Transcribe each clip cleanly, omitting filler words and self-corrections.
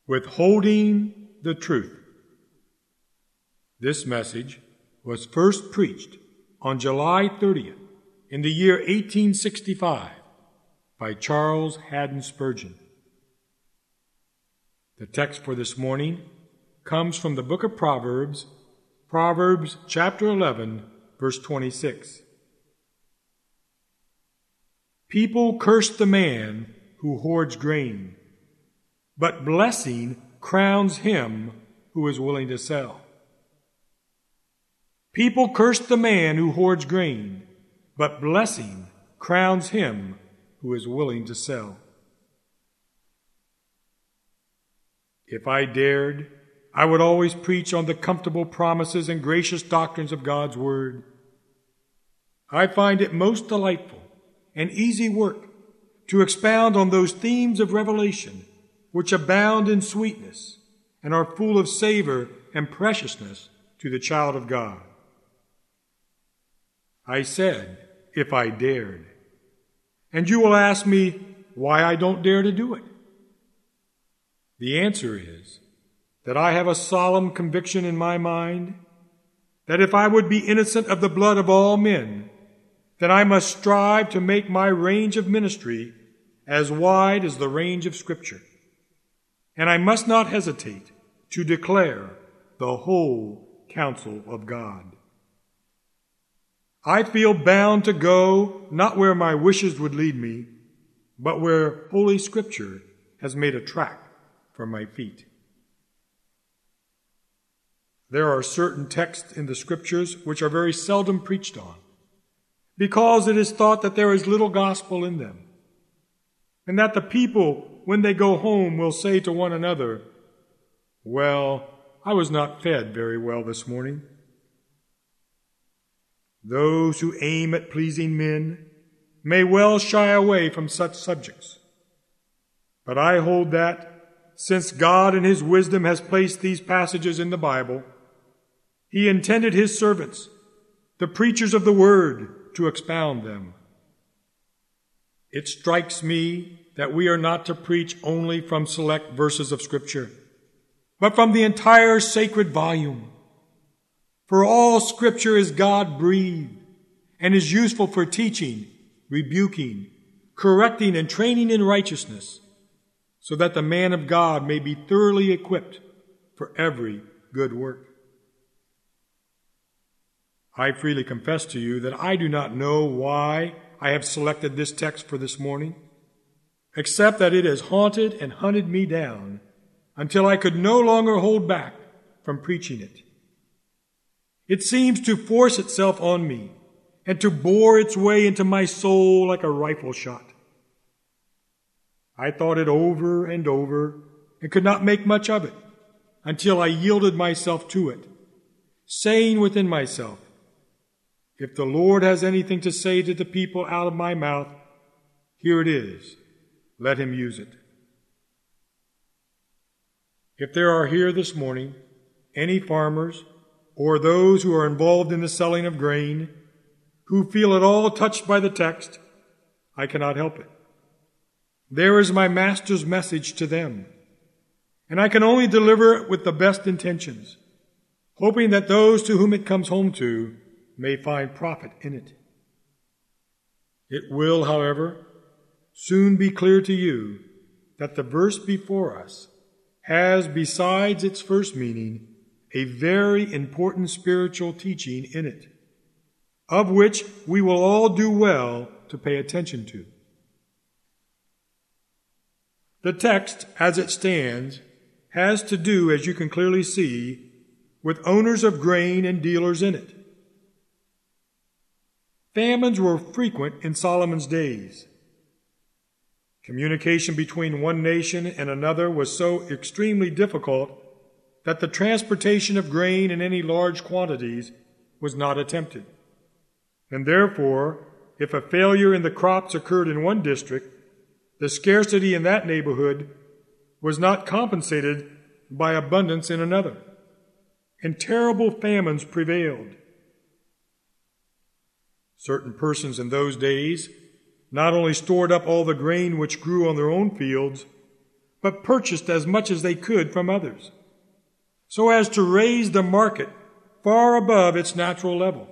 Withholding the truth. This message was first preached on July 30th in the year 1865 by Charles Haddon Spurgeon. The text for this morning comes from the book of Proverbs, Proverbs chapter 11, verse 26. People curse the man who hoards grain, but blessing crowns him who is willing to sell. People curse the man who hoards grain, but blessing crowns him who is willing to sell. If I dared, I would always preach on the comfortable promises and gracious doctrines of God's Word. I find it most delightful and easy work to expound on those themes of revelation which abound in sweetness and are full of savor and preciousness to the child of God. I said, if I dared. And you will ask me why I don't dare to do it. The answer is that I have a solemn conviction in my mind that if I would be innocent of the blood of all men, then I must strive to make my range of ministry as wide as the range of Scripture. And I must not hesitate to declare the whole counsel of God. I feel bound to go not where my wishes would lead me, but where Holy Scripture has made a track for my feet. There are certain texts in the Scriptures which are very seldom preached on, because it is thought that there is little gospel in them, and that the people, when they go home, will say to one another, "Well, I was not fed very well this morning." Those who aim at pleasing men may well shy away from such subjects. But I hold that, since God in His wisdom has placed these passages in the Bible, He intended His servants, the preachers of the Word, to expound them. It strikes me that we are not to preach only from select verses of Scripture, but from the entire sacred volume. For all Scripture is God-breathed and is useful for teaching, rebuking, correcting, and training in righteousness, so that the man of God may be thoroughly equipped for every good work. I freely confess to you that I do not know why I have selected this text for this morning, except that it has haunted and hunted me down until I could no longer hold back from preaching it. It seems to force itself on me and to bore its way into my soul like a rifle shot. I thought it over and over and could not make much of it until I yielded myself to it, saying within myself, if the Lord has anything to say to the people out of my mouth, here it is. Let Him use it. If there are here this morning any farmers or those who are involved in the selling of grain who feel at all touched by the text, I cannot help it. There is my Master's message to them, and I can only deliver it with the best intentions, hoping that those to whom it comes home to may find profit in it. It will, however, soon be clear to you that the verse before us has, besides its first meaning, a very important spiritual teaching in it, of which we will all do well to pay attention to. The text, as it stands, has to do, as you can clearly see, with owners of grain and dealers in it. Famines were frequent in Solomon's days. Communication between one nation and another was so extremely difficult that the transportation of grain in any large quantities was not attempted. And therefore, if a failure in the crops occurred in one district, the scarcity in that neighborhood was not compensated by abundance in another, and terrible famines prevailed. Certain persons in those days not only stored up all the grain which grew on their own fields, but purchased as much as they could from others, so as to raise the market far above its natural level.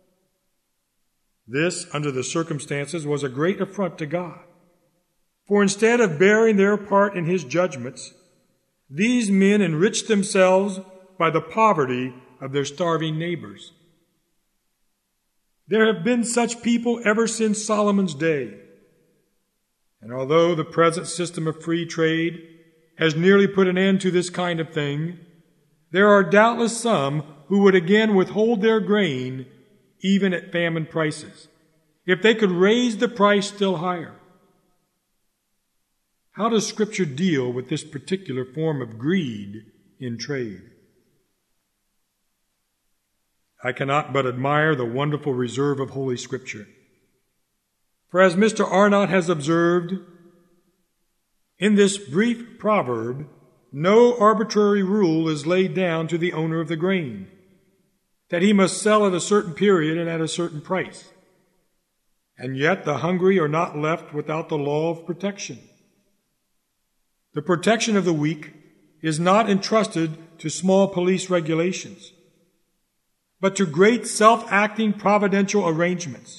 This, under the circumstances, was a great affront to God. For instead of bearing their part in his judgments, these men enriched themselves by the poverty of their starving neighbors. There have been such people ever since Solomon's day. And although the present system of free trade has nearly put an end to this kind of thing, there are doubtless some who would again withhold their grain even at famine prices, if they could raise the price still higher. How does Scripture deal with this particular form of greed in trade? I cannot but admire the wonderful reserve of Holy Scripture. For as Mr. Arnott has observed, in this brief proverb, no arbitrary rule is laid down to the owner of the grain, that he must sell at a certain period and at a certain price. And yet the hungry are not left without the law of protection. The protection of the weak is not entrusted to small police regulations, but to great self-acting providential arrangements.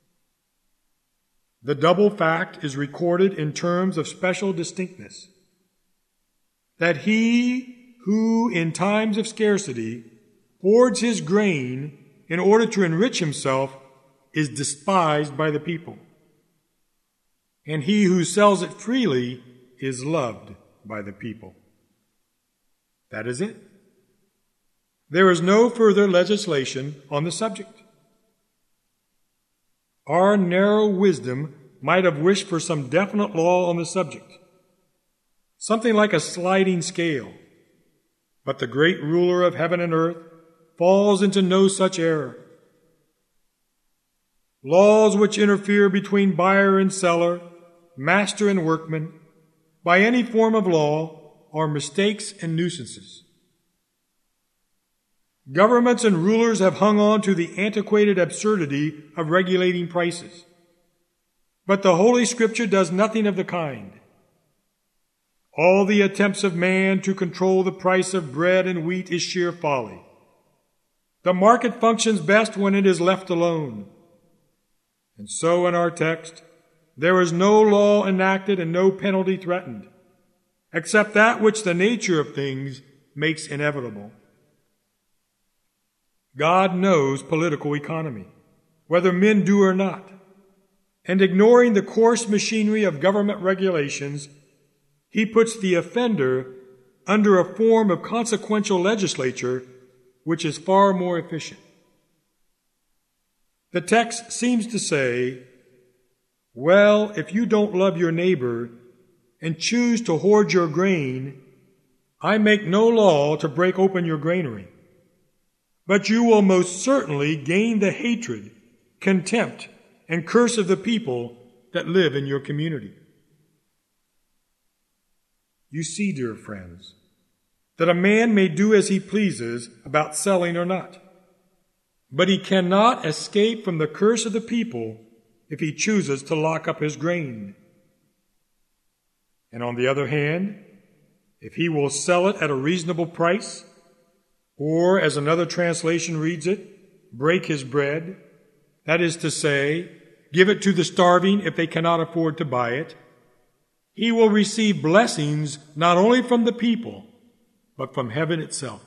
The double fact is recorded in terms of special distinctness, that he who in times of scarcity hoards his grain in order to enrich himself is despised by the people, and he who sells it freely is loved by the people. That is it. There is no further legislation on the subject. Our narrow wisdom might have wished for some definite law on the subject, something like a sliding scale, but the great ruler of heaven and earth falls into no such error. Laws which interfere between buyer and seller, master and workman, by any form of law, are mistakes and nuisances. Governments and rulers have hung on to the antiquated absurdity of regulating prices. But the Holy Scripture does nothing of the kind. All the attempts of man to control the price of bread and wheat is sheer folly. The market functions best when it is left alone. And so in our text, there is no law enacted and no penalty threatened, except that which the nature of things makes inevitable. God knows political economy, whether men do or not, and ignoring the coarse machinery of government regulations, he puts the offender under a form of consequential legislature which is far more efficient. The text seems to say, well, if you don't love your neighbor and choose to hoard your grain, I make no law to break open your granary. But you will most certainly gain the hatred, contempt, and curse of the people that live in your community. You see, dear friends, that a man may do as he pleases about selling or not, but he cannot escape from the curse of the people if he chooses to lock up his grain. And on the other hand, if he will sell it at a reasonable price, or, as another translation reads it, break his bread, that is to say, give it to the starving if they cannot afford to buy it, he will receive blessings not only from the people, but from heaven itself.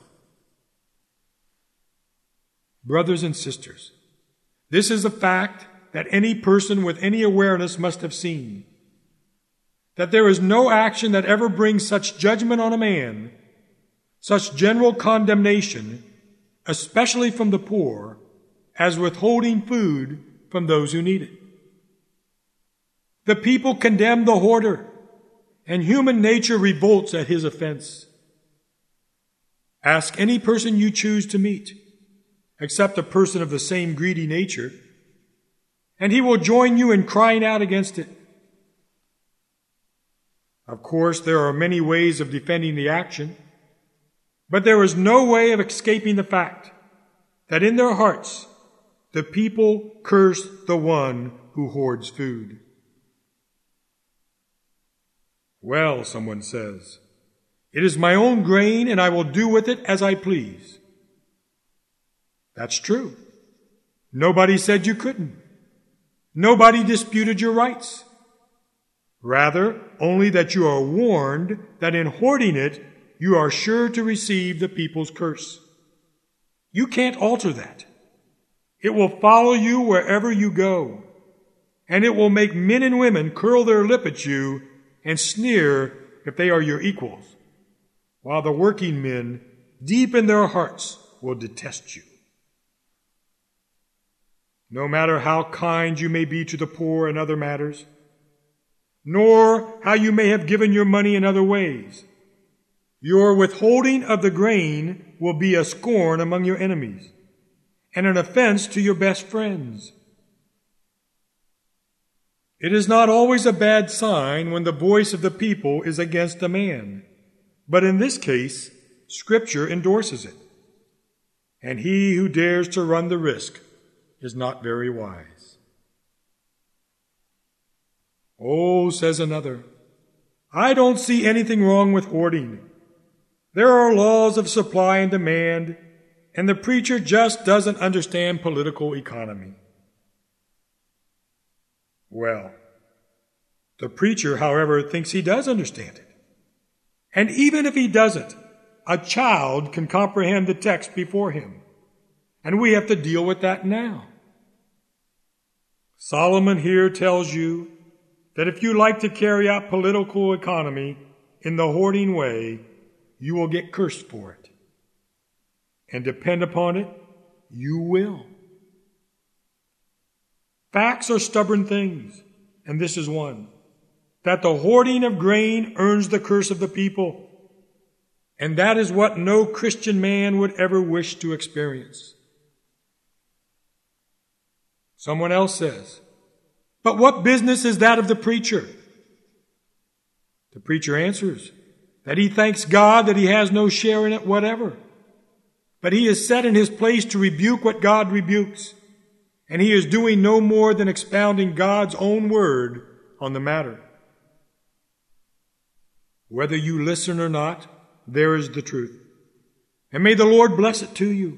Brothers and sisters, this is a fact that any person with any awareness must have seen, that there is no action that ever brings such judgment on a man, such general condemnation, especially from the poor, as withholding food from those who need it. The people condemn the hoarder, and human nature revolts at his offense. Ask any person you choose to meet, except a person of the same greedy nature, and he will join you in crying out against it. Of course, there are many ways of defending the action, but there is no way of escaping the fact that in their hearts the people curse the one who hoards food. Well, someone says, it is my own grain and I will do with it as I please. That's true. Nobody said you couldn't. Nobody disputed your rights. Rather, only that you are warned that in hoarding it, you are sure to receive the people's curse. You can't alter that. It will follow you wherever you go, and it will make men and women curl their lip at you and sneer if they are your equals, while the working men, deep in their hearts, will detest you. No matter how kind you may be to the poor in other matters, nor how you may have given your money in other ways, your withholding of the grain will be a scorn among your enemies and an offense to your best friends. It is not always a bad sign when the voice of the people is against a man, but in this case, Scripture endorses it. And he who dares to run the risk is not very wise. Oh, says another, I don't see anything wrong with hoarding. There are laws of supply and demand, and the preacher just doesn't understand political economy. Well, the preacher, however, thinks he does understand it. And even if he doesn't, a child can comprehend the text before him. And we have to deal with that now. Solomon here tells you that if you like to carry out political economy in the hoarding way, you will get cursed for it. And depend upon it, you will. Facts are stubborn things, and this is one. That the hoarding of grain earns the curse of the people. And that is what no Christian man would ever wish to experience. Someone else says, but what business is that of the preacher? The preacher answers that he thanks God that he has no share in it whatever. But he is set in his place to rebuke what God rebukes. And he is doing no more than expounding God's own word on the matter. Whether you listen or not, there is the truth. And may the Lord bless it to you.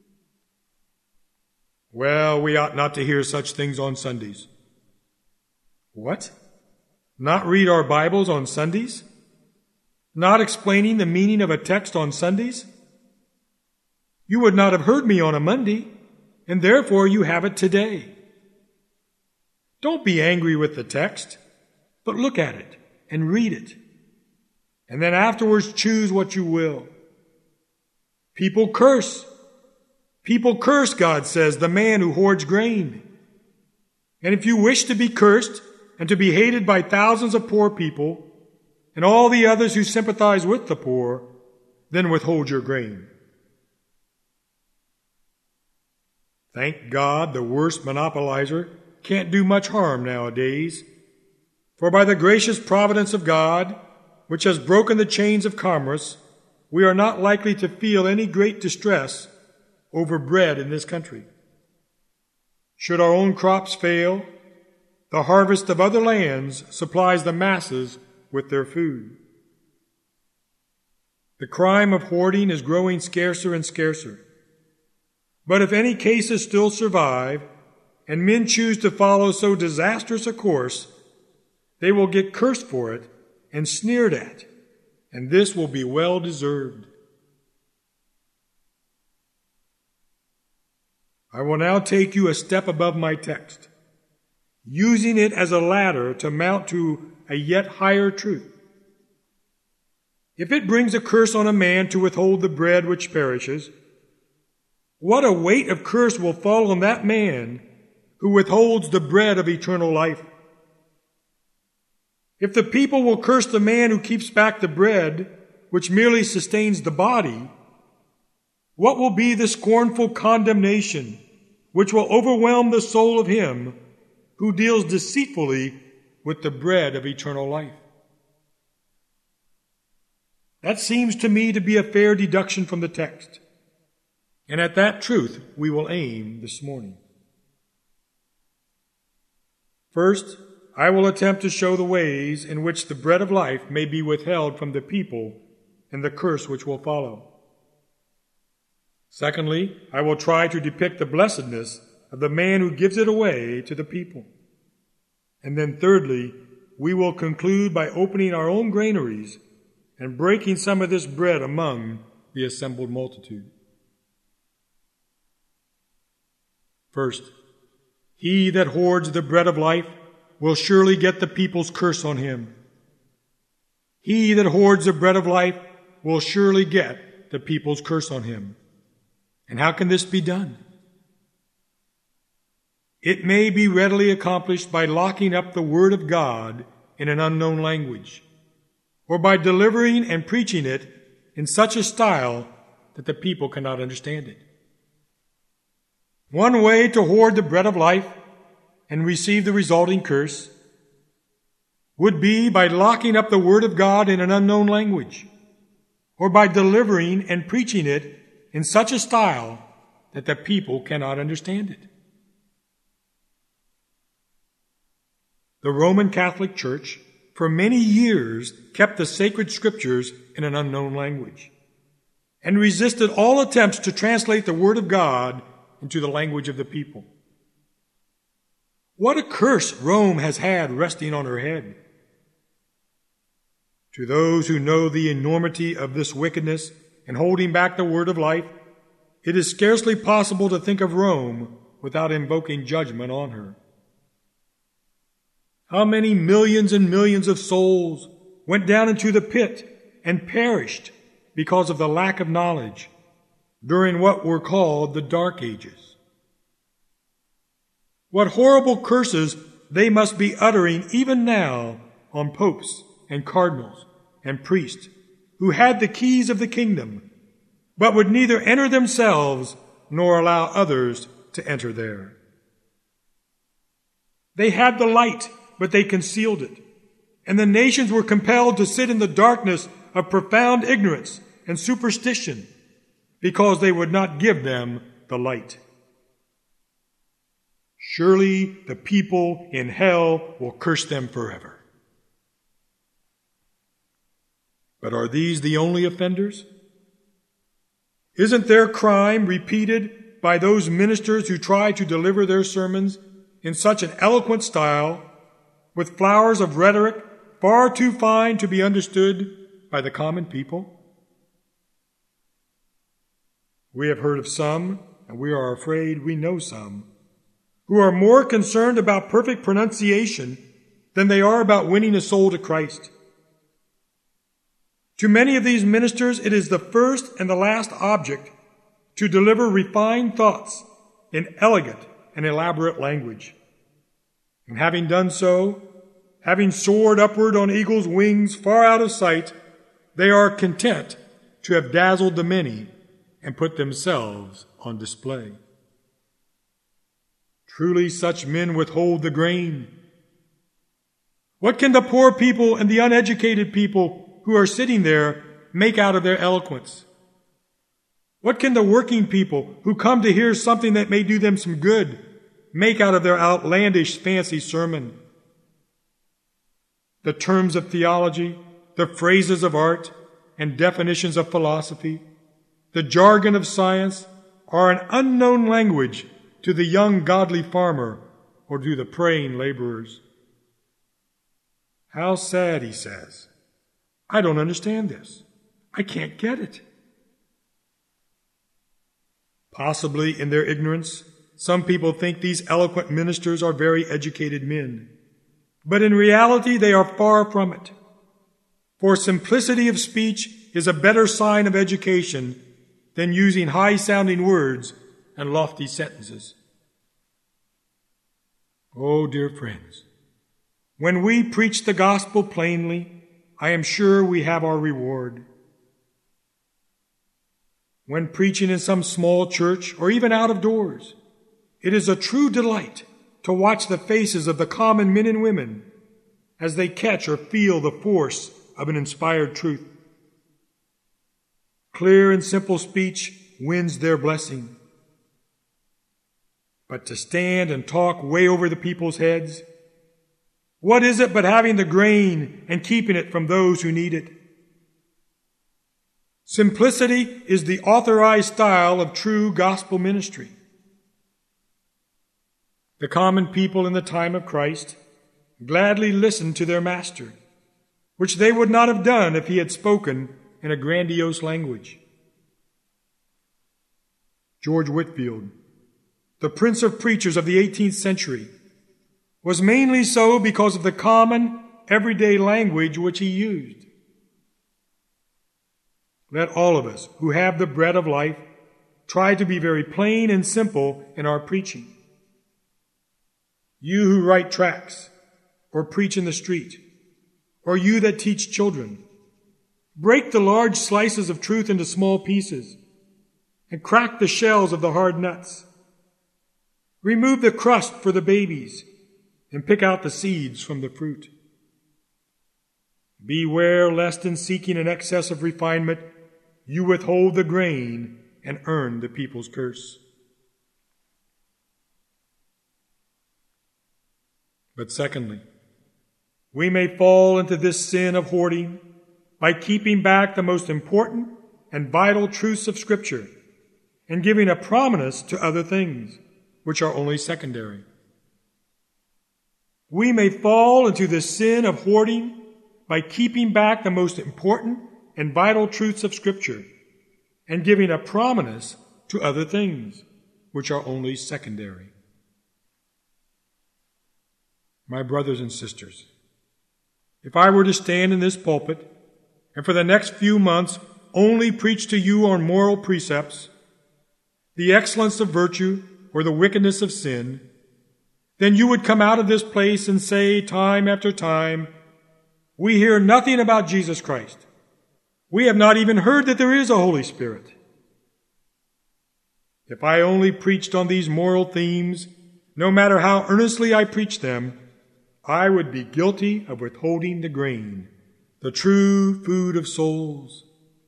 Well, we ought not to hear such things on Sundays. What? Not read our Bibles on Sundays? Not explaining the meaning of a text on Sundays? You would not have heard me on a Monday, and therefore you have it today. Don't be angry with the text, but look at it and read it. And then afterwards choose what you will. People curse. People curse, God says, the man who hoards grain. And if you wish to be cursed and to be hated by thousands of poor people and all the others who sympathize with the poor, then withhold your grain. Thank God the worst monopolizer can't do much harm nowadays. For by the gracious providence of God, which has broken the chains of commerce, we are not likely to feel any great distress over bread in this country. Should our own crops fail, the harvest of other lands supplies the masses with their food. The crime of hoarding is growing scarcer and scarcer. But if any cases still survive, and men choose to follow so disastrous a course, they will get cursed for it and sneered at, and this will be well deserved. I will now take you a step above my text, using it as a ladder to mount to a yet higher truth. If it brings a curse on a man to withhold the bread which perishes, what a weight of curse will fall on that man who withholds the bread of eternal life. If the people will curse the man who keeps back the bread, which merely sustains the body, what will be the scornful condemnation which will overwhelm the soul of him who deals deceitfully with the bread of eternal life? That seems to me to be a fair deduction from the text. And at that truth we will aim this morning. First, I will attempt to show the ways in which the bread of life may be withheld from the people and the curse which will follow. Secondly, I will try to depict the blessedness of the man who gives it away to the people. And then thirdly, we will conclude by opening our own granaries and breaking some of this bread among the assembled multitude. First, he that hoards the bread of life will surely get the people's curse on him. He that hoards the bread of life will surely get the people's curse on him. And how can this be done? It may be readily accomplished by locking up the Word of God in an unknown language, or by delivering and preaching it in such a style that the people cannot understand it. One way to hoard the bread of life and receive the resulting curse would be by locking up the Word of God in an unknown language, or by delivering and preaching it in such a style that the people cannot understand it. The Roman Catholic Church for many years kept the sacred scriptures in an unknown language and resisted all attempts to translate the Word of God into the language of the people. What a curse Rome has had resting on her head. To those who know the enormity of this wickedness and holding back the Word of life, it is scarcely possible to think of Rome without invoking judgment on her. How many millions and millions of souls went down into the pit and perished because of the lack of knowledge during what were called the Dark Ages? What horrible curses they must be uttering even now on popes and cardinals and priests who had the keys of the kingdom, but would neither enter themselves nor allow others to enter there. They had the light, but they concealed it, and the nations were compelled to sit in the darkness of profound ignorance and superstition because they would not give them the light. Surely the people in hell will curse them forever. But are these the only offenders? Isn't their crime repeated by those ministers who try to deliver their sermons in such an eloquent style, with flowers of rhetoric far too fine to be understood by the common people? We have heard of some, and we are afraid we know some, who are more concerned about perfect pronunciation than they are about winning a soul to Christ. To many of these ministers, it is the first and the last object to deliver refined thoughts in elegant and elaborate language. And having done so, having soared upward on eagle's wings far out of sight, they are content to have dazzled the many and put themselves on display. Truly, such men withhold the grain. What can the poor people and the uneducated people who are sitting there make out of their eloquence? What can the working people who come to hear something that may do them some good make out of their outlandish fancy sermon? The terms of theology, the phrases of art, and definitions of philosophy, the jargon of science are an unknown language to the young godly farmer or to the praying laborers. How sad, he says. I don't understand this. I can't get it. Possibly in their ignorance, some people think these eloquent ministers are very educated men. But in reality, they are far from it. For simplicity of speech is a better sign of education than using high-sounding words and lofty sentences. Oh, dear friends, when we preach the gospel plainly, I am sure we have our reward. When preaching in some small church or even out of doors, it is a true delight to watch the faces of the common men and women as they catch or feel the force of an inspired truth. Clear and simple speech wins their blessing. But to stand and talk way over the people's heads, What is it but having the grain and keeping it from those who need it? Simplicity is the authorized style of true gospel ministry. The common people in the time of Christ gladly listened to their master, which they would not have done if he had spoken in a grandiose language. George Whitefield, the prince of preachers of the 18th century, was mainly so because of the common, everyday language which he used. Let all of us who have the bread of life try to be very plain and simple in our preaching. You who write tracts or preach in the street, or you that teach children, break the large slices of truth into small pieces and crack the shells of the hard nuts. Remove the crust for the babies and pick out the seeds from the fruit. Beware lest in seeking an excess of refinement, you withhold the grain and earn the people's curse. But secondly, we may fall into this sin of hoarding by keeping back the most important and vital truths of Scripture and giving a prominence to other things, which are only secondary. We may fall into this sin of hoarding by keeping back the most important and vital truths of Scripture and giving a prominence to other things, which are only secondary. My brothers and sisters, if I were to stand in this pulpit and for the next few months only preach to you on moral precepts, the excellence of virtue or the wickedness of sin, then you would come out of this place and say time after time, we hear nothing about Jesus Christ. We have not even heard that there is a Holy Spirit. If I only preached on these moral themes, no matter how earnestly I preached them, I would be guilty of withholding the grain, the true food of souls.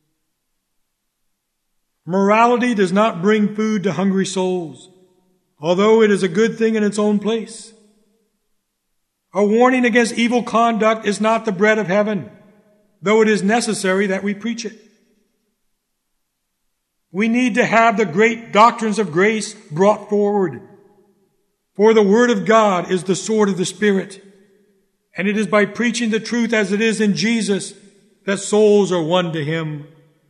Morality does not bring food to hungry souls, although it is a good thing in its own place. A warning against evil conduct is not the bread of heaven, though it is necessary that we preach it. We need to have the great doctrines of grace brought forward, for the Word of God is the sword of the Spirit, and it is by preaching the truth as it is in Jesus that souls are won to Him.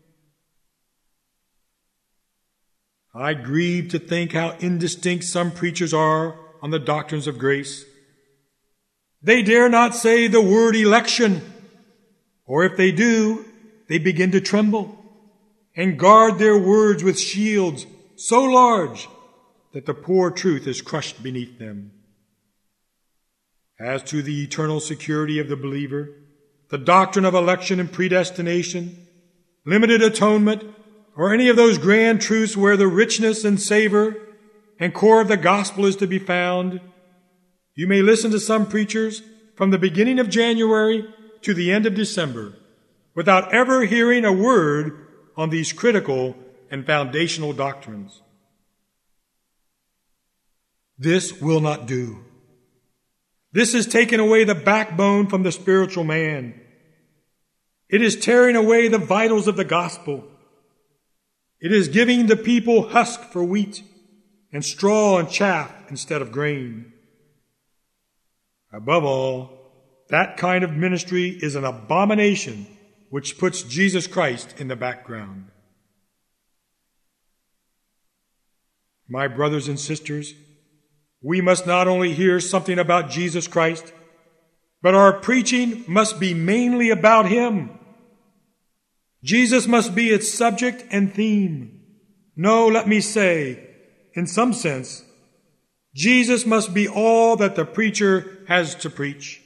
I grieve to think how indistinct some preachers are on the doctrines of grace. They dare not say the word election, or if they do, they begin to tremble and guard their words with shields so large that the poor truth is crushed beneath them. As to the eternal security of the believer, the doctrine of election and predestination, limited atonement, or any of those grand truths where the richness and savor and core of the gospel is to be found, you may listen to some preachers from the beginning of January to the end of December without ever hearing a word on these critical and foundational doctrines. This will not do. This has taken away the backbone from the spiritual man. It is tearing away the vitals of the gospel. It is giving the people husk for wheat and straw and chaff instead of grain. Above all, that kind of ministry is an abomination which puts Jesus Christ in the background. My brothers and sisters, we must not only hear something about Jesus Christ, but our preaching must be mainly about Him. Jesus must be its subject and theme. No, let me say, in some sense, Jesus must be all that the preacher has to preach.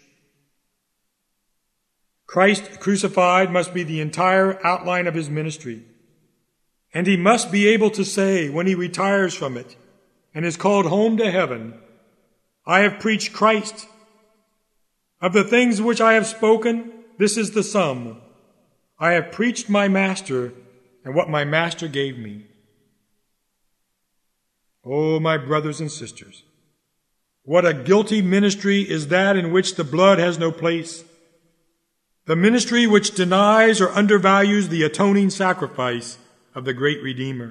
Christ crucified must be the entire outline of His ministry. And He must be able to say when He retires from it and is called home to heaven, I have preached Christ. Of the things which I have spoken, this is the sum. I have preached my Master and what my Master gave me. Oh, my brothers and sisters, What a guilty ministry is that in which the blood has no place. The ministry which denies or undervalues the atoning sacrifice of the great Redeemer.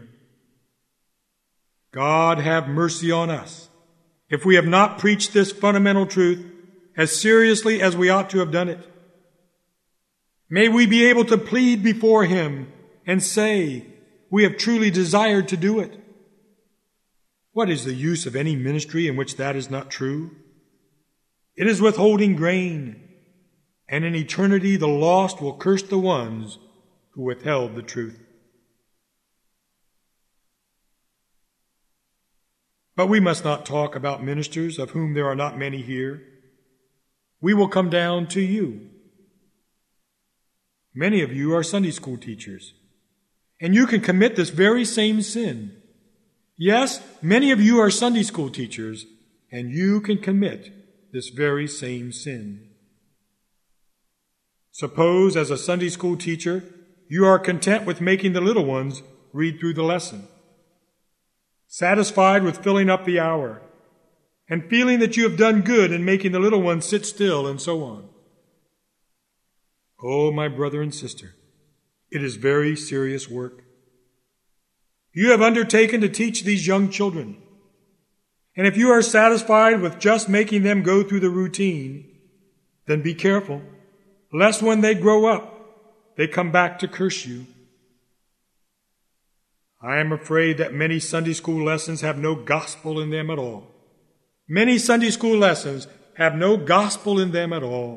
God have mercy on us if we have not preached this fundamental truth as seriously as we ought to have done it. May we be able to plead before Him and say, we have truly desired to do it. What is the use of any ministry in which that is not true? It is withholding grain, and in eternity the lost will curse the ones who withheld the truth. But we must not talk about ministers, of whom there are not many here. We will come down to you. Many of you are Sunday school teachers, and you can commit this very same sin. Yes, many of you are Sunday school teachers, and you can commit this very same sin. Suppose, as a Sunday school teacher, you are content with making the little ones read through the lesson, satisfied with filling up the hour, and feeling that you have done good in making the little ones sit still, and so on. Oh, my brother and sister, it is very serious work. You have undertaken to teach these young children, and if you are satisfied with just making them go through the routine, then be careful, lest when they grow up, they come back to curse you. I am afraid that many Sunday school lessons have no gospel in them at all. Many Sunday school lessons have no gospel in them at all.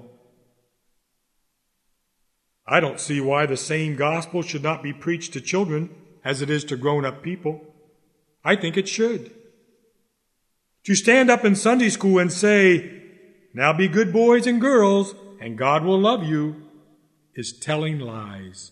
I don't see why the same gospel should not be preached to children as it is to grown-up people. I think it should. To stand up in Sunday school and say, now be good boys and girls, and God will love you, is telling lies.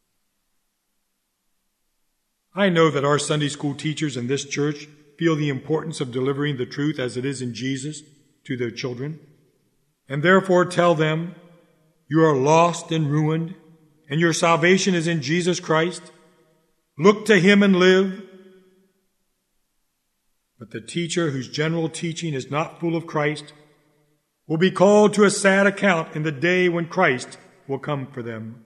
I know that our Sunday school teachers in this church feel the importance of delivering the truth as it is in Jesus to their children, and therefore tell them, you are lost and ruined, and your salvation is in Jesus Christ. Look to Him and live. But the teacher whose general teaching is not full of Christ will be called to a sad account in the day when Christ will come for them.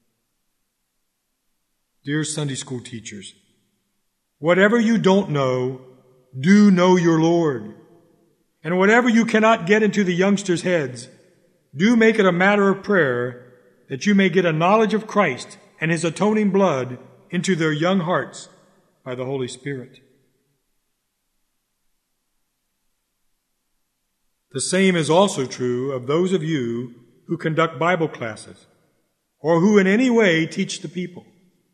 Dear Sunday school teachers, whatever you don't know, do know your Lord. And whatever you cannot get into the youngsters' heads, do make it a matter of prayer that you may get a knowledge of Christ and His atoning blood into their young hearts by the Holy Spirit. The same is also true of those of you who conduct Bible classes or who in any way teach the people.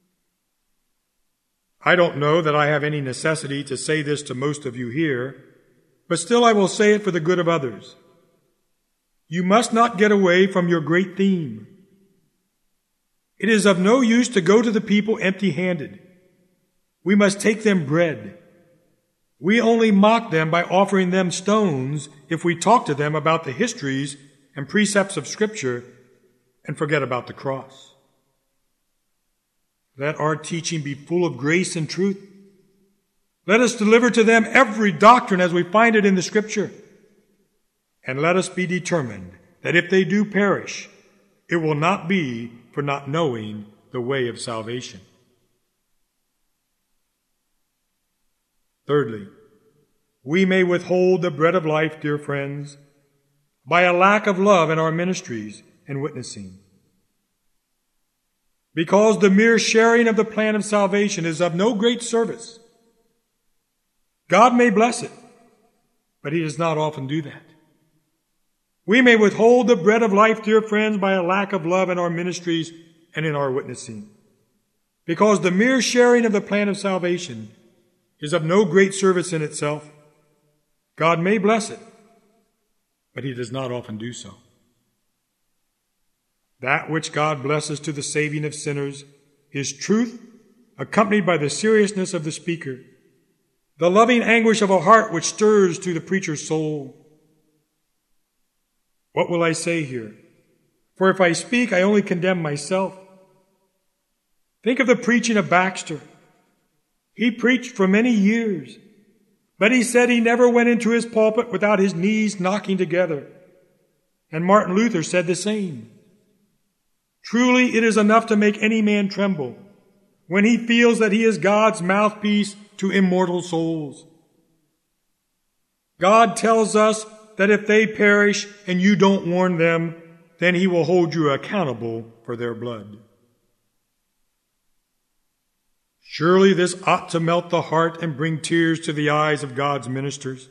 I don't know that I have any necessity to say this to most of you here, but still I will say it for the good of others. You must not get away from your great theme. It is of no use to go to the people empty-handed. We must take them bread. We only mock them by offering them stones if we talk to them about the histories and precepts of Scripture and forget about the cross. Let our teaching be full of grace and truth. Let us deliver to them every doctrine as we find it in the Scripture. And let us be determined that if they do perish, it will not be for not knowing the way of salvation. Thirdly, we may withhold the bread of life, dear friends, by a lack of love in our ministries and witnessing. Because the mere sharing of the plan of salvation is of no great service. God may bless it, but He does not often do that. We may withhold the bread of life, dear friends, by a lack of love in our ministries and in our witnessing. Because the mere sharing of the plan of salvation is of no great service in itself. God may bless it, but He does not often do so. That which God blesses to the saving of sinners is truth, accompanied by the seriousness of the speaker, the loving anguish of a heart which stirs to the preacher's soul. What will I say here? For if I speak, I only condemn myself. Think of the preaching of Baxter. He preached for many years, But he said he never went into his pulpit without his knees knocking together. And Martin Luther said the same. Truly, it is enough to make any man tremble when he feels that he is God's mouthpiece to immortal souls. God tells us that if they perish and you don't warn them, then he will hold you accountable for their blood. Surely this ought to melt the heart and bring tears to the eyes of God's ministers.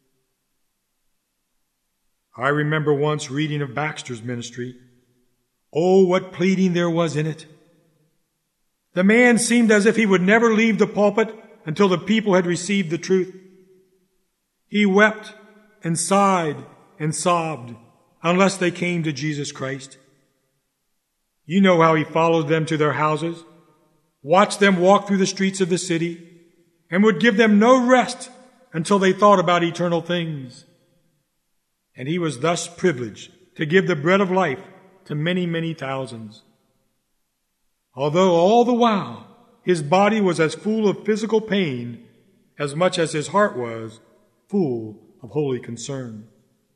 I remember once reading of Baxter's ministry. Oh, what pleading there was in it. The man seemed as if he would never leave the pulpit until the people had received the truth. He wept and sighed and sobbed unless they came to Jesus Christ. You know how he followed them to their houses, watched them walk through the streets of the city, and would give them no rest until they thought about eternal things. And he was thus privileged to give the bread of life to many, many thousands. Although all the while his body was as full of physical pain as much as his heart was full of holy concern.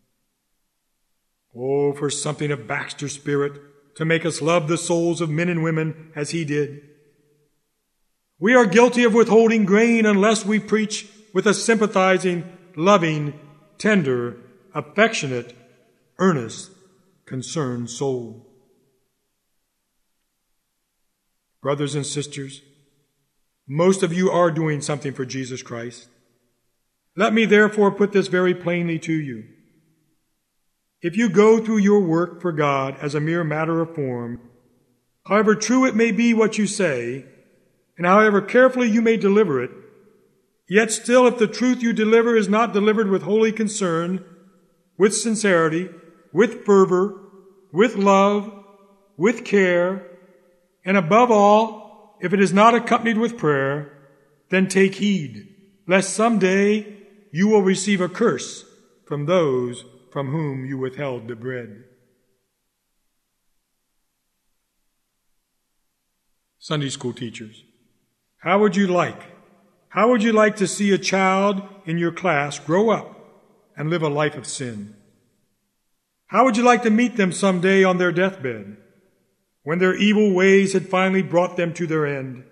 Oh, for something of Baxter's spirit to make us love the souls of men and women as he did. We are guilty of withholding grain unless we preach with a sympathizing, loving, tender, affectionate, earnest, concerned soul. Brothers and sisters, most of you are doing something for Jesus Christ. Let me therefore put this very plainly to you. If you go through your work for God as a mere matter of form, however true it may be what you say, and however carefully you may deliver it, yet still if the truth you deliver is not delivered with holy concern, with sincerity, with fervor, with love, with care, and above all, if it is not accompanied with prayer, then take heed, lest someday you will receive a curse from those from whom you withheld the bread. Sunday school teachers, how would you like to see a child in your class grow up and live a life of sin? How would you like to meet them someday on their deathbed, when their evil ways had finally brought them to their end?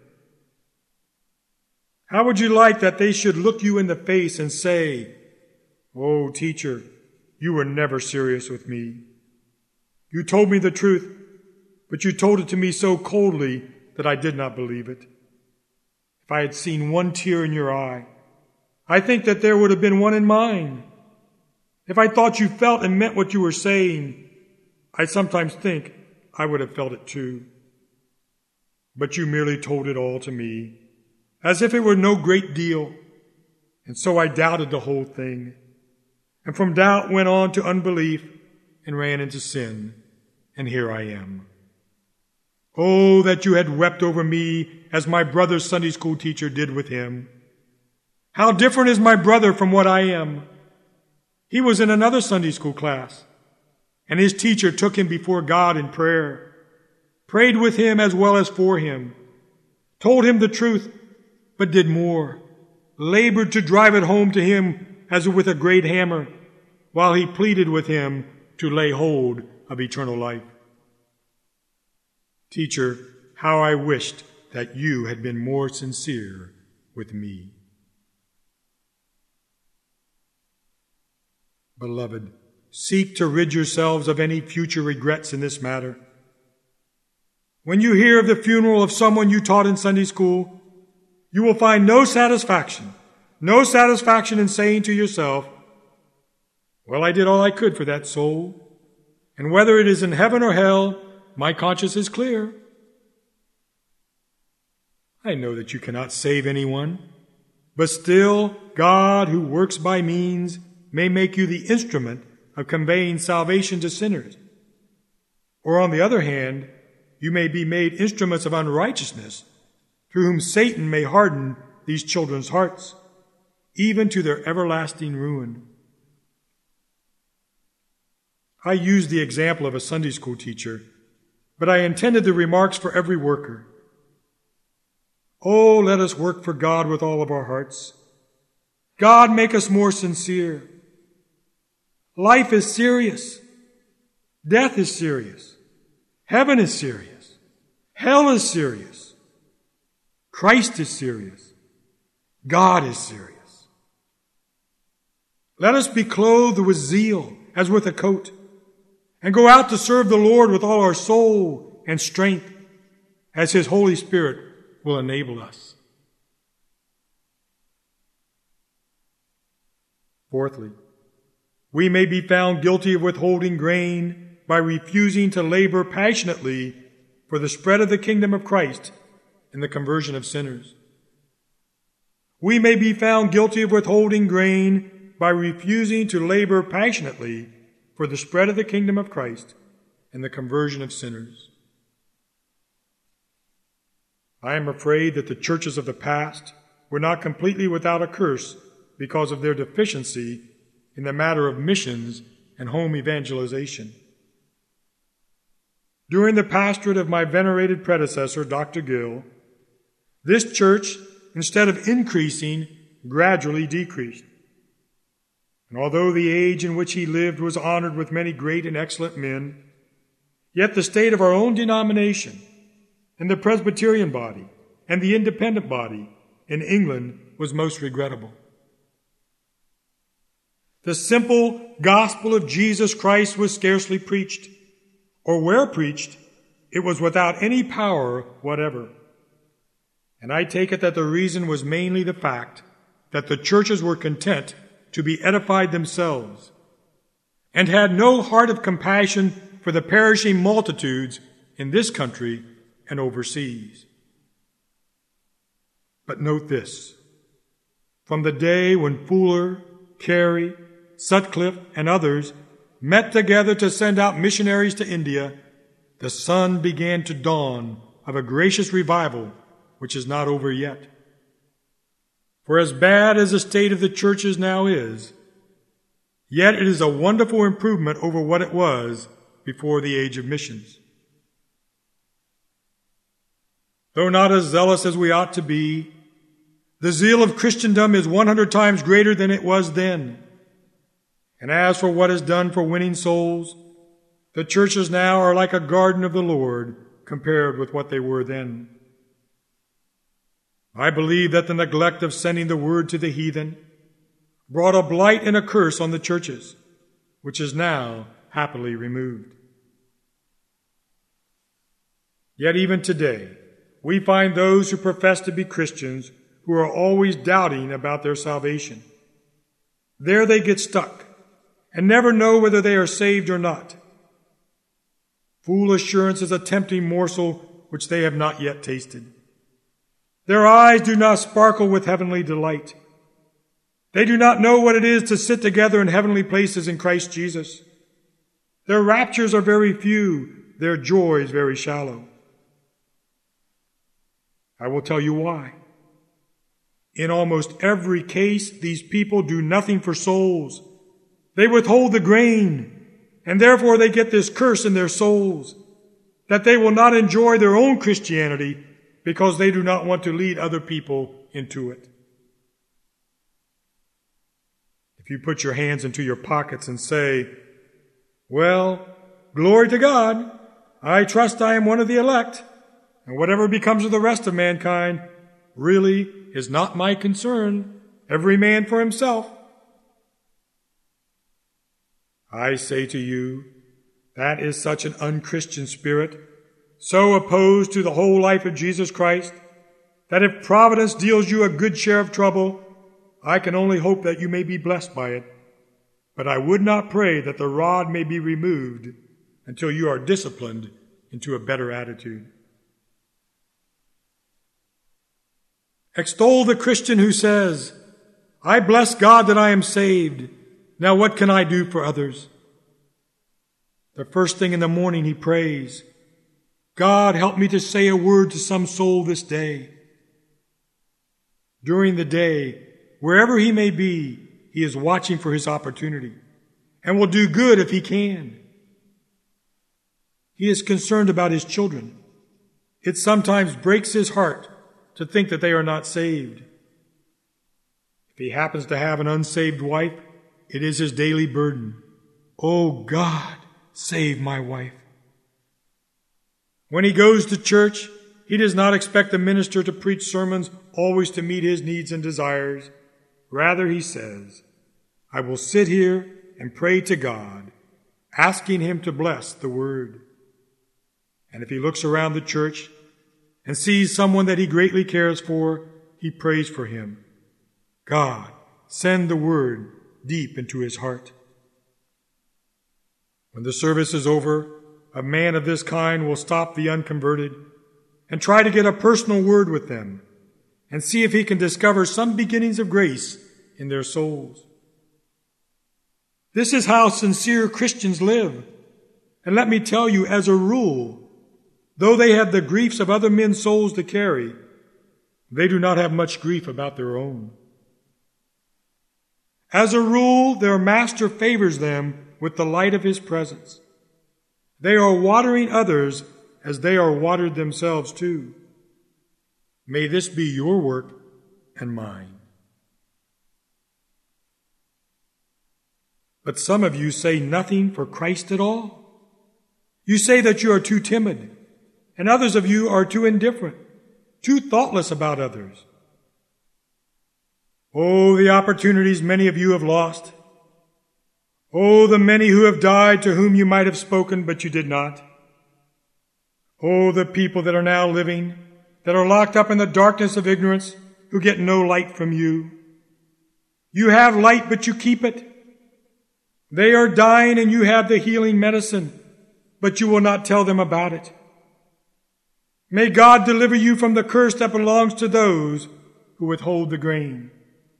How would you like that they should look you in the face and say, "Oh, teacher, you were never serious with me. You told me the truth, but you told it to me so coldly that I did not believe it. If I had seen one tear in your eye, I think that there would have been one in mine. If I thought you felt and meant what you were saying, I sometimes think I would have felt it too. But you merely told it all to me, as if it were no great deal, and so I doubted the whole thing, and from doubt went on to unbelief and ran into sin, and here I am. Oh, that you had wept over me as my brother's Sunday school teacher did with him. How different is my brother from what I am. He was in another Sunday school class, and his teacher took him before God in prayer, prayed with him as well as for him, told him the truth, but did more, labored to drive it home to him as with a great hammer, while he pleaded with him to lay hold of eternal life. Teacher, how I wished that you had been more sincere with me. Beloved, seek to rid yourselves of any future regrets in this matter. When you hear of the funeral of someone you taught in Sunday school, you will find no satisfaction in saying to yourself, "Well, I did all I could for that soul, and whether it is in heaven or hell, my conscience is clear." I know that you cannot save anyone, but still God, who works by means, may make you the instrument of conveying salvation to sinners. Or on the other hand, you may be made instruments of unrighteousness, through whom Satan may harden these children's hearts, even to their everlasting ruin. I used the example of a Sunday school teacher, but I intended the remarks for every worker. Oh, let us work for God with all of our hearts. God, make us more sincere. Life is serious. Death is serious. Heaven is serious. Hell is serious. Christ is serious. God is serious. Let us be clothed with zeal as with a coat, and go out to serve the Lord with all our soul and strength, as His Holy Spirit will enable us. Fourthly, we may be found guilty of withholding grain by refusing to labor passionately for the spread of the kingdom of Christ and the conversion of sinners. We may be found guilty of withholding grain by refusing to labor passionately for the spread of the kingdom of Christ and the conversion of sinners. I am afraid that the churches of the past were not completely without a curse because of their deficiency in the matter of missions and home evangelization. During the pastorate of my venerated predecessor, Dr. Gill, this church, instead of increasing, gradually decreased. And although the age in which he lived was honored with many great and excellent men, yet the state of our own denomination and the Presbyterian body and the independent body in England was most regrettable. The simple gospel of Jesus Christ was scarcely preached, or where preached, it was without any power whatever. And I take it that the reason was mainly the fact that the churches were content to be edified themselves and had no heart of compassion for the perishing multitudes in this country and overseas. But note this: from the day when Fuller, Carey, Sutcliffe, and others met together to send out missionaries to India, the sun began to dawn of a gracious revival which is not over yet. For as bad as the state of the churches now is, yet it is a wonderful improvement over what it was before the age of missions. Though not as zealous as we ought to be, the zeal of Christendom is 100 times greater than it was then. And as for what is done for winning souls, the churches now are like a garden of the Lord compared with what they were then. I believe that the neglect of sending the word to the heathen brought a blight and a curse on the churches, which is now happily removed. Yet even today, we find those who profess to be Christians who are always doubting about their salvation. There they get stuck and never know whether they are saved or not. Full assurance is a tempting morsel which they have not yet tasted. Their eyes do not sparkle with heavenly delight. They do not know what it is to sit together in heavenly places in Christ Jesus. Their raptures are very few, their joys very shallow. I will tell you why. In almost every case, these people do nothing for souls. They withhold the grain, and therefore they get this curse in their souls, that they will not enjoy their own Christianity because they do not want to lead other people into it. If you put your hands into your pockets and say, "Well, glory to God, I trust I am one of the elect, and whatever becomes of the rest of mankind really is not my concern, every man for himself," I say to you, that is such an unchristian spirit, so opposed to the whole life of Jesus Christ, that if Providence deals you a good share of trouble, I can only hope that you may be blessed by it. But I would not pray that the rod may be removed until you are disciplined into a better attitude. Extol the Christian who says, "I bless God that I am saved. Now what can I do for others?" The first thing in the morning he prays, "God, help me to say a word to some soul this day." During the day, wherever he may be, he is watching for his opportunity and will do good if he can. He is concerned about his children. It sometimes breaks his heart to think that they are not saved. If he happens to have an unsaved wife, it is his daily burden. Oh God, save my wife. When he goes to church, he does not expect the minister to preach sermons always to meet his needs and desires. Rather, he says, I will sit here and pray to God, asking him to bless the word. And if he looks around the church and sees someone that he greatly cares for, he prays for him. God, send the word deep into his heart. When the service is over, a man of this kind will stop the unconverted and try to get a personal word with them and see if he can discover some beginnings of grace in their souls. This is how sincere Christians live. And let me tell you, as a rule, though they have the griefs of other men's souls to carry, they do not have much grief about their own. As a rule, their master favors them with the light of his presence. They are watering others as they are watered themselves too. May this be your work and mine. But some of you say nothing for Christ at all. You say that you are too timid, and others of you are too indifferent, too thoughtless about others. Oh, the opportunities many of you have lost. Oh, the many who have died to whom you might have spoken, but you did not. Oh, the people that are now living, that are locked up in the darkness of ignorance, who get no light from you. You have light, but you keep it. They are dying and you have the healing medicine, but you will not tell them about it. May God deliver you from the curse that belongs to those who withhold the grain.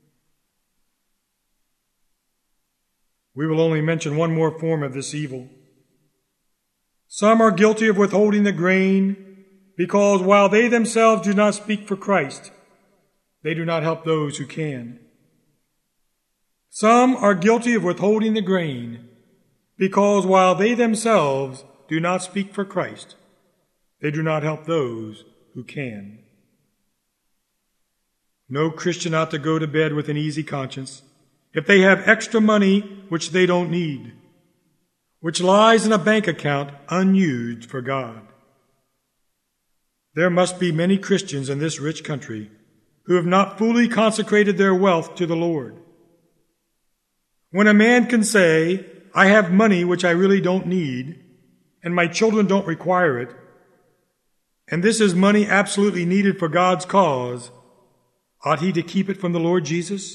We will only mention one more form of this evil. Some are guilty of withholding the grain because while they themselves do not speak for Christ, they do not help those who can. Some are guilty of withholding the grain because while they themselves do not speak for Christ, they do not help those who can. No Christian ought to go to bed with an easy conscience if they have extra money which they don't need, which lies in a bank account unused for God. There must be many Christians in this rich country who have not fully consecrated their wealth to the Lord. When a man can say, I have money which I really don't need, and my children don't require it, and this is money absolutely needed for God's cause, ought he to keep it from the Lord Jesus?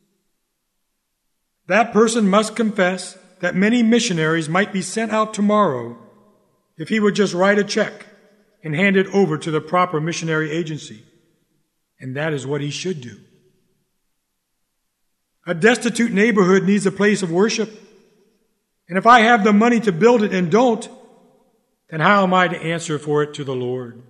That person must confess that many missionaries might be sent out tomorrow if he would just write a check and hand it over to the proper missionary agency. And that is what he should do. A destitute neighborhood needs a place of worship. And if I have the money to build it and don't, then how am I to answer for it to the Lord?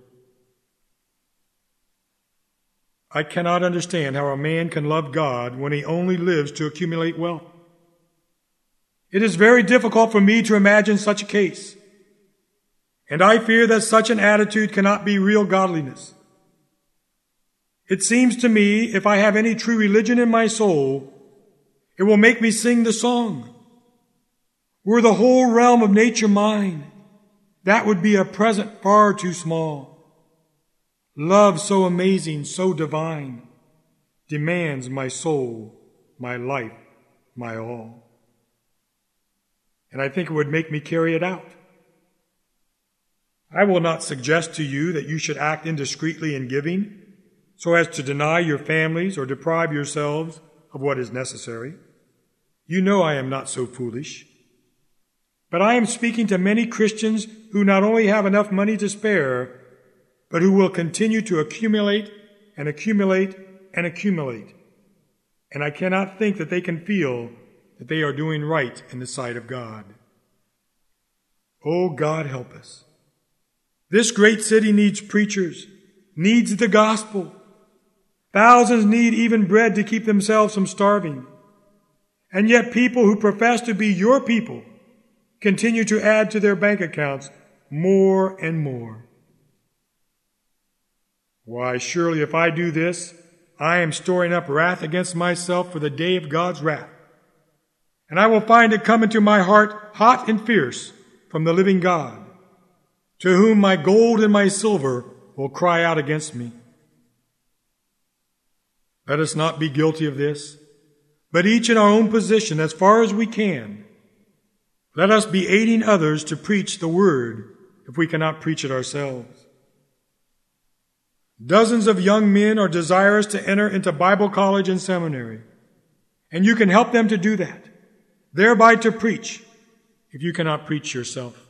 I cannot understand how a man can love God when he only lives to accumulate wealth. It is very difficult for me to imagine such a case, and I fear that such an attitude cannot be real godliness. It seems to me, if I have any true religion in my soul, it will make me sing the song, were the whole realm of nature mine, that would be a present far too small. Love so amazing, so divine, demands my soul, my life, my all. And I think it would make me carry it out. I will not suggest to you that you should act indiscreetly in giving, so as to deny your families or deprive yourselves of what is necessary. You know I am not so foolish. But I am speaking to many Christians who not only have enough money to spare, but who will continue to accumulate and accumulate and accumulate. And I cannot think that they can feel that they are doing right in the sight of God. Oh, God, help us. This great city needs preachers, needs the gospel. Thousands need even bread to keep themselves from starving. And yet people who profess to be your people continue to add to their bank accounts more and more. Why, surely if I do this, I am storing up wrath against myself for the day of God's wrath. And I will find it come into my heart hot and fierce from the living God, to whom my gold and my silver will cry out against me. Let us not be guilty of this, but each in our own position as far as we can. Let us be aiding others to preach the word if we cannot preach it ourselves. Dozens of young men are desirous to enter into Bible college and seminary, and you can help them to do that, thereby to preach if you cannot preach yourself.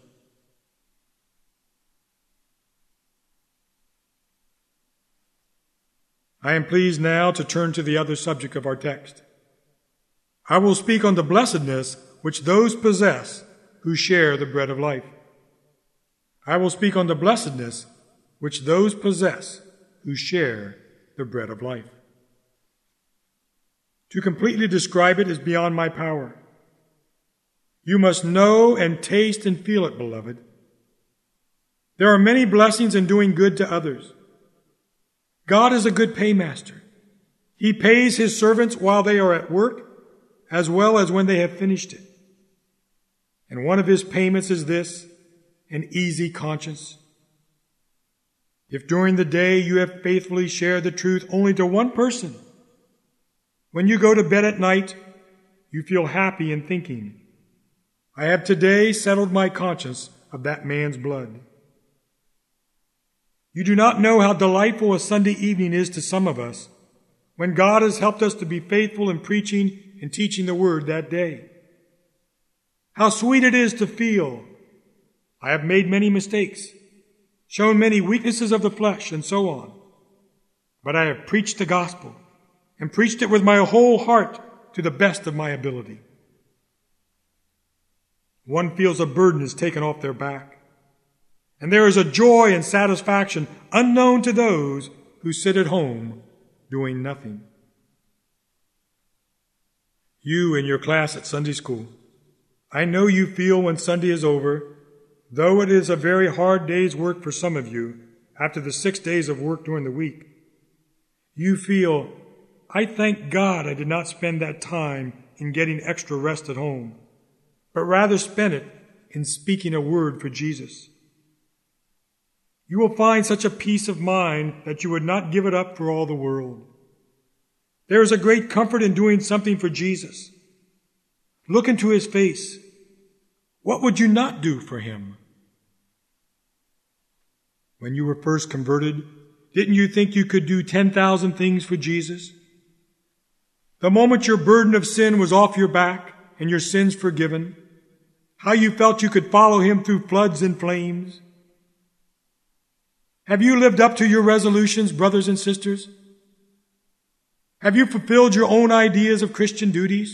I am pleased now to turn to the other subject of our text. I will speak on the blessedness which those possess who share the bread of life. I will speak on the blessedness which those possess who share the bread of life. To completely describe it is beyond my power. You must know and taste and feel it, beloved. There are many blessings in doing good to others. God is a good paymaster. He pays his servants while they are at work, as well as when they have finished it. And one of his payments is this, an easy conscience. If during the day you have faithfully shared the truth only to one person, when you go to bed at night, you feel happy in thinking, I have today settled my conscience of that man's blood. You do not know how delightful a Sunday evening is to some of us when God has helped us to be faithful in preaching and teaching the word that day. How sweet it is to feel, I have made many mistakes, shown many weaknesses of the flesh, and so on. But I have preached the gospel and preached it with my whole heart to the best of my ability. One feels a burden is taken off their back. And there is a joy and satisfaction unknown to those who sit at home doing nothing. You in your class at Sunday school, I know you feel when Sunday is over, though it is a very hard day's work for some of you after the 6 days of work during the week, you feel, I thank God I did not spend that time in getting extra rest at home, but rather spent it in speaking a word for Jesus. You will find such a peace of mind that you would not give it up for all the world. There is a great comfort in doing something for Jesus. Look into his face. What would you not do for him? When you were first converted, didn't you think you could do 10,000 things for Jesus? The moment your burden of sin was off your back and your sins forgiven, how you felt you could follow him through floods and flames. Have you lived up to your resolutions, brothers and sisters? Have you fulfilled your own ideas of Christian duties?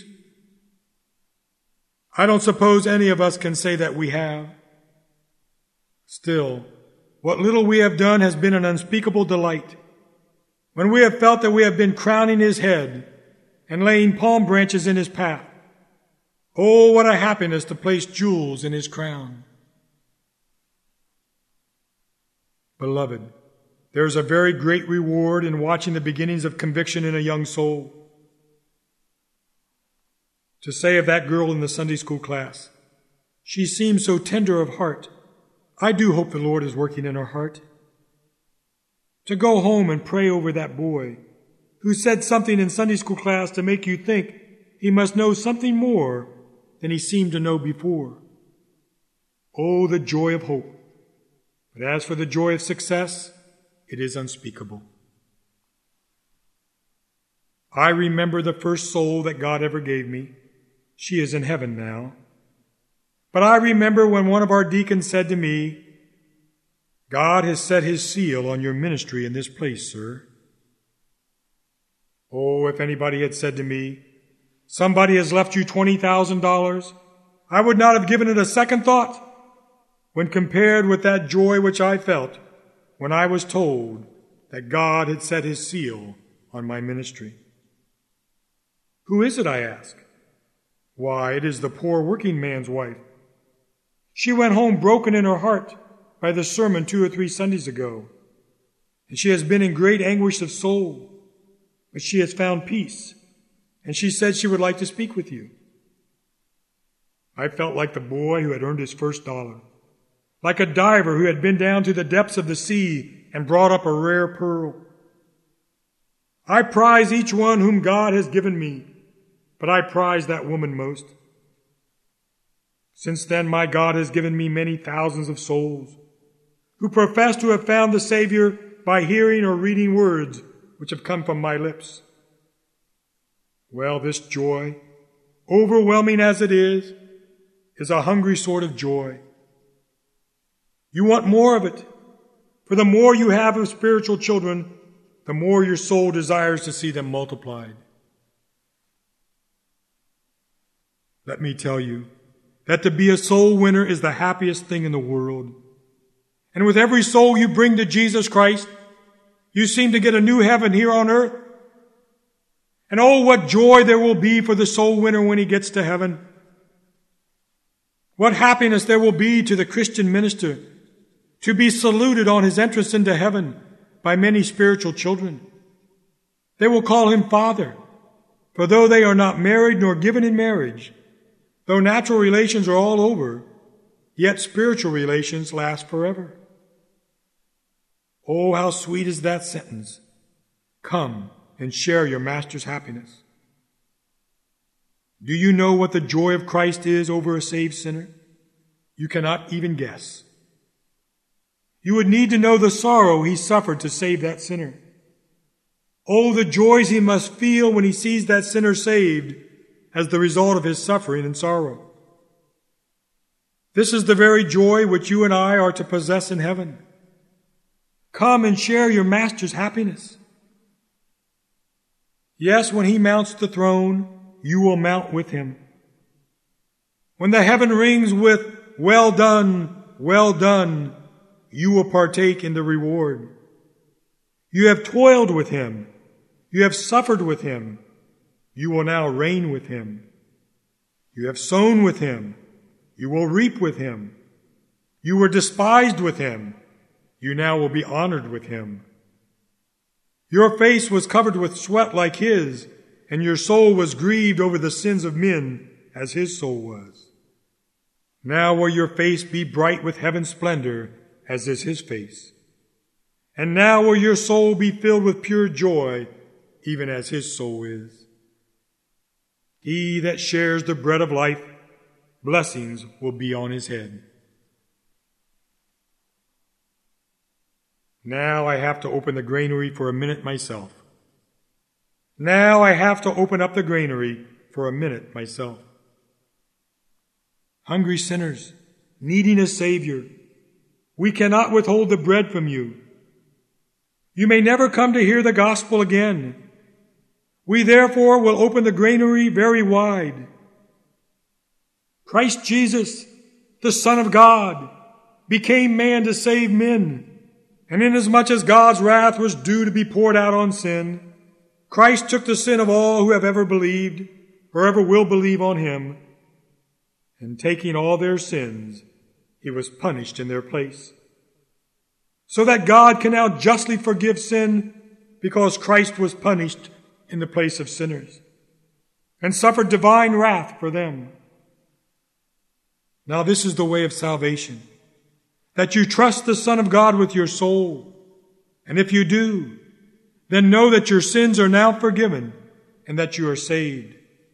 I don't suppose any of us can say that we have. Still, what little we have done has been an unspeakable delight. When we have felt that we have been crowning his head and laying palm branches in his path, oh, what a happiness to place jewels in his crown. Beloved, there is a very great reward in watching the beginnings of conviction in a young soul. To say of that girl in the Sunday school class, she seems so tender of heart. I do hope the Lord is working in her heart. To go home and pray over that boy who said something in Sunday school class to make you think he must know something more than he seemed to know before. Oh, the joy of hope. But as for the joy of success, it is unspeakable. I remember the first soul that God ever gave me. She is in heaven now. But I remember when one of our deacons said to me, God has set his seal on your ministry in this place, sir. Oh, if anybody had said to me, somebody has left you $20,000, I would not have given it a second thought when compared with that joy which I felt when I was told that God had set his seal on my ministry. Who is it, I ask? Why, it is the poor working man's wife. She went home broken in her heart by the sermon 2 or 3 Sundays ago, and she has been in great anguish of soul. but she has found peace, and she said she would like to speak with you." I felt like the boy who had earned his first dollar, like a diver who had been down to the depths of the sea and brought up a rare pearl. I prize each one whom God has given me, but I prize that woman most. Since then, my God has given me many thousands of souls who profess to have found the Savior by hearing or reading words which have come from my lips. Well, this joy, overwhelming as it is a hungry sort of joy. You want more of it, for the more you have of spiritual children, the more your soul desires to see them multiplied. Let me tell you that to be a soul winner is the happiest thing in the world. And with every soul you bring to Jesus Christ, you seem to get a new heaven here on earth. And oh, what joy there will be for the soul winner when he gets to heaven. What happiness there will be to the Christian minister to be saluted on his entrance into heaven by many spiritual children. They will call him Father, for though they are not married nor given in marriage, though natural relations are all over, yet spiritual relations last forever. Oh, how sweet is that sentence. Come and share your Master's happiness. Do you know what the joy of Christ is over a saved sinner? You cannot even guess. You would need to know the sorrow he suffered to save that sinner. Oh, the joys he must feel when he sees that sinner saved as the result of his suffering and sorrow. This is the very joy which you and I are to possess in heaven. Come and share your Master's happiness. Yes, when he mounts the throne, you will mount with him. When the heaven rings with, well done, you will partake in the reward. You have toiled with him. You have suffered with him. You will now reign with him. You have sown with him. You will reap with him. You were despised with him. You now will be honored with him. Your face was covered with sweat like his, and your soul was grieved over the sins of men as his soul was. Now will your face be bright with heaven's splendor, as is his face. And now will your soul be filled with pure joy, even as his soul is. He that shares the bread of life, blessings will be on his head. Now I have to open the granary for a minute myself. Now I have to open up the granary for a minute myself. Hungry sinners, needing a Savior, we cannot withhold the bread from you. You may never come to hear the gospel again. We therefore will open the granary very wide. Christ Jesus, the Son of God, became man to save men. And inasmuch as God's wrath was due to be poured out on sin, Christ took the sin of all who have ever believed or ever will believe on him, and taking all their sins, he was punished in their place. So that God can now justly forgive sin because Christ was punished in the place of sinners and suffered divine wrath for them. Now this is the way of salvation, that you trust the Son of God with your soul. And if you do, then know that your sins are now forgiven and that you are saved.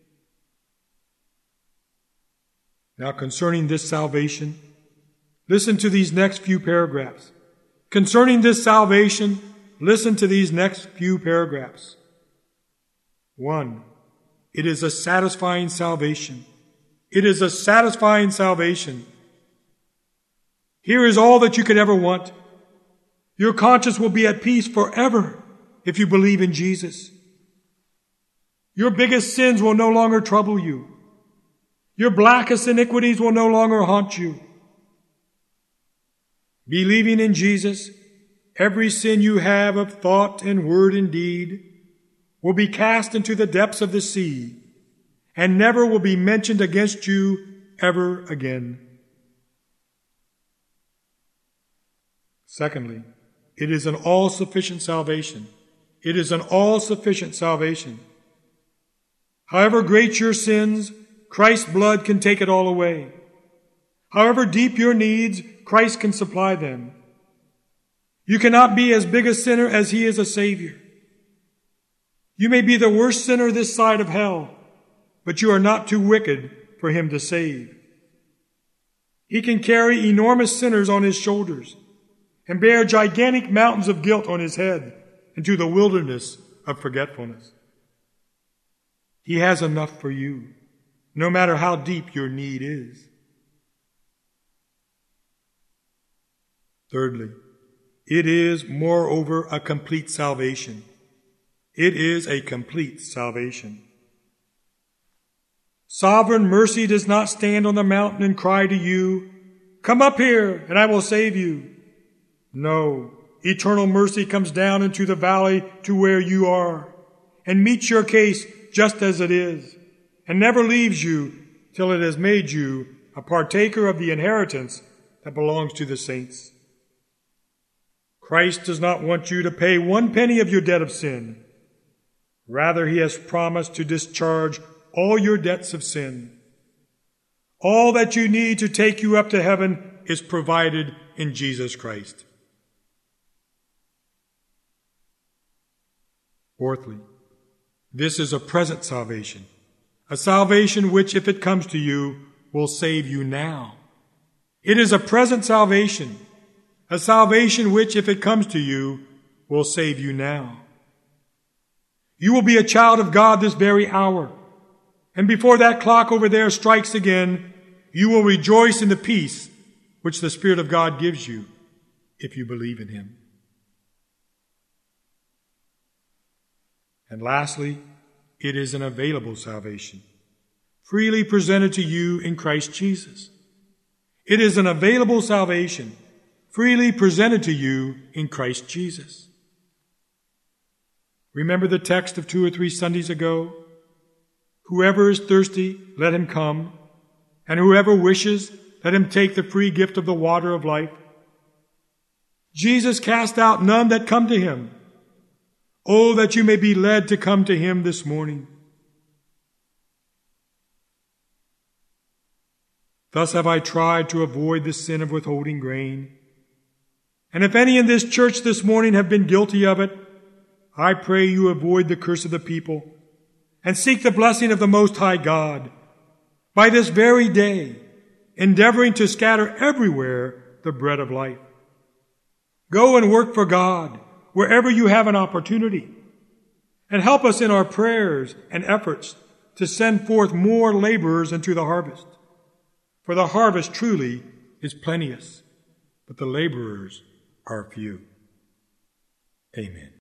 Now concerning this salvation, listen to these next few paragraphs. Concerning this salvation, listen to these next few paragraphs. 1. It is a satisfying salvation. It is a satisfying salvation. Here is all that you could ever want. Your conscience will be at peace forever if you believe in Jesus. Your biggest sins will no longer trouble you. Your blackest iniquities will no longer haunt you. Believing in Jesus, every sin you have of thought and word and deed will be cast into the depths of the sea and never will be mentioned against you ever again. Secondly, it is an all-sufficient salvation. It is an all-sufficient salvation. However great your sins, Christ's blood can take it all away. However deep your needs, Christ can supply them. You cannot be as big a sinner as He is a Savior. You may be the worst sinner this side of hell, but you are not too wicked for Him to save. He can carry enormous sinners on His shoulders and bear gigantic mountains of guilt on His head into the wilderness of forgetfulness. He has enough for you, no matter how deep your need is. Thirdly, it is, moreover, a complete salvation. It is a complete salvation. Sovereign mercy does not stand on the mountain and cry to you, "Come up here, and I will save you." No, eternal mercy comes down into the valley to where you are and meets your case just as it is, and never leaves you till it has made you a partaker of the inheritance that belongs to the saints. Christ does not want you to pay 1 penny of your debt of sin. Rather, He has promised to discharge all your debts of sin. All that you need to take you up to heaven is provided in Jesus Christ. Fourthly, this is a present salvation, a salvation which, if it comes to you, will save you now. It is a present salvation, a salvation which, if it comes to you, will save you now. You will be a child of God this very hour, and before that clock over there strikes again, you will rejoice in the peace which the Spirit of God gives you if you believe in Him. And lastly, it is an available salvation, freely presented to you in Christ Jesus. It is an available salvation, freely presented to you in Christ Jesus. Remember the text of 2 or 3 Sundays ago? Whoever is thirsty, let him come, and whoever wishes, let him take the free gift of the water of life. Jesus cast out none that come to Him. Oh, that you may be led to come to Him this morning. Thus have I tried to avoid the sin of withholding grain. And if any in this church this morning have been guilty of it, I pray you avoid the curse of the people and seek the blessing of the Most High God by this very day, endeavoring to scatter everywhere the bread of life. Go and work for God wherever you have an opportunity, and help us in our prayers and efforts to send forth more laborers into the harvest. For the harvest truly is plenteous, but the laborers are few. Amen.